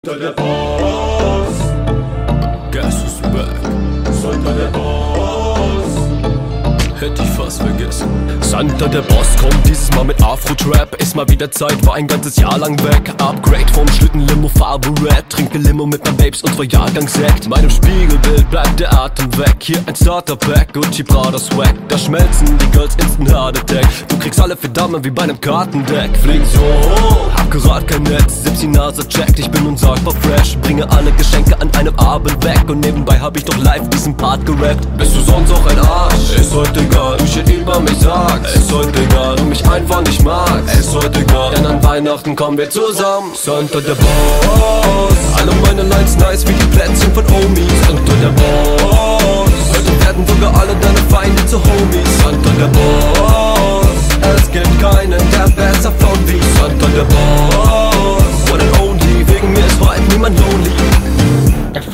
Santa der Boss. Guess who's back? Santa der Boss. Hätte ich fast vergessen. Santa der Boss kommt dieses Mal mit Afro-Trap. Ist mal wieder Zeit, war ein ganzes Jahr lang weg. Upgrade vom Schlitten-Limo, Farbe Red. Trinke Limo mit meinen Babes und 2 Jahrgangs-Sekt. Meinem Spiegelbild bleibt der Atem weg. Hier ein Starter-Pack, Gucci, Prada, Swag. Da schmelzen die Girls instant Heart Attack. Du kriegst alle für Damen wie bei einem Kartendeck. Flieg so hoch, akkurat kein Netz. 17 Nase checkt, ich bin unsagbar fresh. Bringe alle Geschenke an einem Abend weg. Und nebenbei hab ich doch live diesen Part gerappt. Bist du sonst auch ein Arsch? Ist heute egal, du shit über mich sagst. Ist heute egal, du mich einfach nicht magst. Ist heute egal, denn an Weihnachten kommen wir zusammen. Santa der Boss.